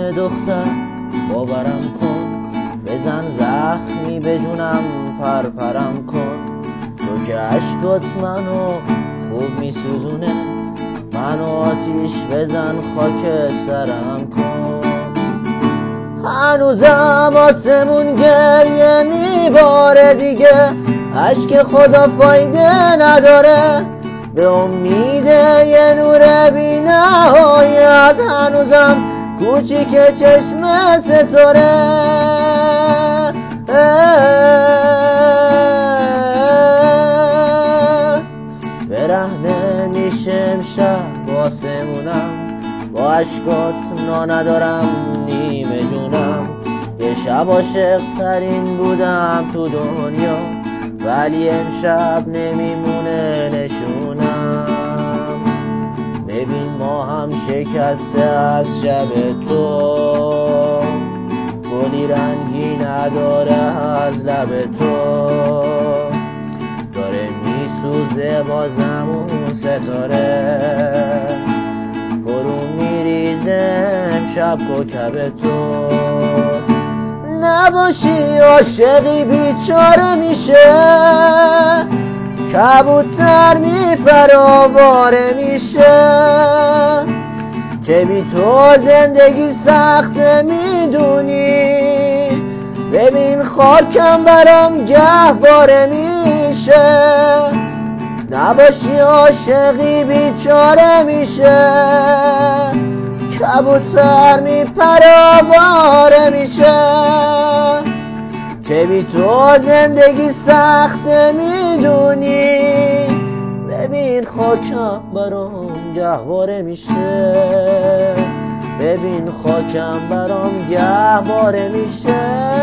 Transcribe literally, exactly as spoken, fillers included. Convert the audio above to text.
دختر باورم کن، بزن زخمی به جونم پرپرم کن. تو که عشقات منو خوب میسوزونه، منو آتیش بزن خاک سرم کن. هنوزم آسمون گریه میباره دیگه، عشق خدا فایده نداره، به امید یه نور بی نهایت هنوزم کوچیک چشم ستاره. برهنه میشه امشب با آسمونم، با عشقات نا ندارم نیمه جونم. یه شب عاشق ترین بودم تو دنیا، ولی امشب نمیمونه نشونم. ببین ما هم شکسته از شب تو، گلی رنگی نداره از لب تو. داره میسوزه بازم اون ستاره، برون میریزه امشب کوکب تو. نباشی عاشقی بیچاره میشه، کبوتر میپره آواره میشه. که بی تو زندگی سخته میدونی، ببین خاکم برام گهواره میشه. نباشی عاشقی بیچاره میشه، کبوتر میپره آواره میشه. که بی تو زندگی سخته میدونی، ببین خاکم برام گهواره میشه. ببین خاکم برام گهواره میشه.